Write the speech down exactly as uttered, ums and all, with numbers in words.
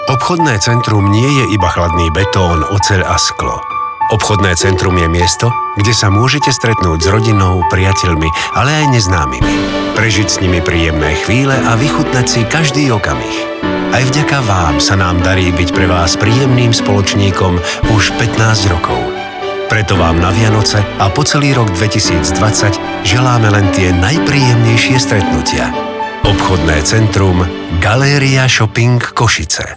Obchodné centrum nie je iba chladný betón, oceľ a sklo. Obchodné centrum je miesto, kde sa môžete stretnúť s rodinou, priateľmi, ale aj neznámymi. Prežiť s nimi príjemné chvíle a vychutnať si každý okamih. Aj vďaka vám sa nám darí byť pre vás príjemným spoločníkom už pätnásť rokov. Preto vám na Vianoce a po celý rok dvetisícdvadsať želáme len tie najpríjemnejšie stretnutia. Obchodné centrum Galéria Shopping Košice.